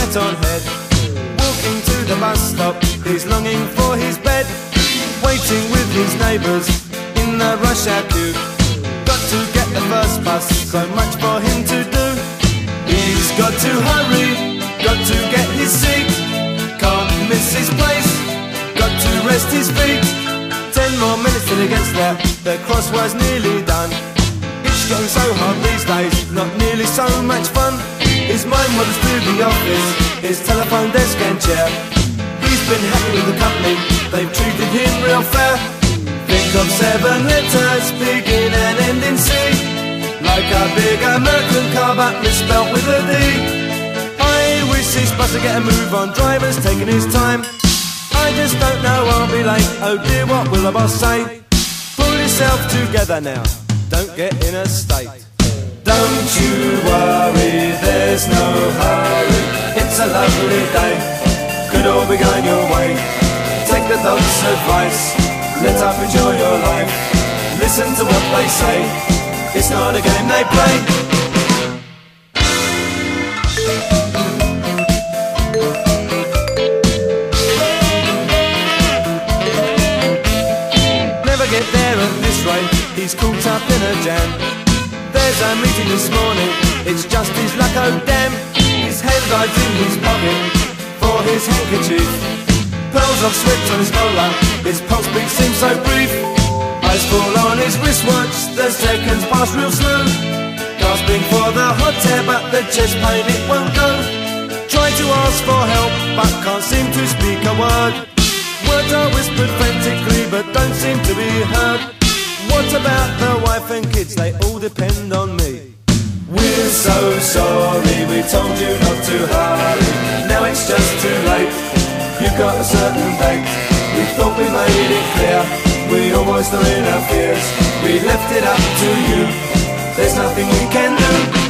hat on head. Walking to the bus stop, he's longing for his bed. Waiting with his neighbours in the rush hour queue. Got to get the first bus, so much for him to do. He's got to hurry, got to get his seat. Can't miss his place, got to rest his feet. 10 more minutes till he gets there, the crossword's nearly done. It's going so hard these days, not nearly so much fun. His mind wanders through the office, his telephone desk and chair. He's been happy with the company, they've treated him real fair. Think of 7 letters, begin and end in C. Like a big American car but misspelt with a D. I wish this bus would get a move on, driver's taking his time. I just don't know, I'll be late, oh dear, what will the boss say? Pull yourself together now, don't get in a state. Don't you worry, there's no hurry. It's a lovely day, could all be going your way. Take the doc's advice, let up, enjoy your life. Listen to what they say, it's not a game they play. Never get there at this rate, he's caught up in a jam. There's a meeting this morning, it's just his luck, oh damn. His head lies in his pocket for his handkerchief. Pearls of sweat on his collar, his pulse beat seems so brief. Eyes fall on his wristwatch, the seconds pass real slow. Gasping for the hot air, but the chest pain it won't go. Try to ask for help, but can't seem to speak a word. Words are whispered frantically, but don't seem to be heard. What about the wife and kids, they all depend on me. We're so sorry, we told you not to hurry. Now it's just too late, you've got a certain date. We thought we made it clear, we always were in our fears. We left it up to you, there's nothing we can do.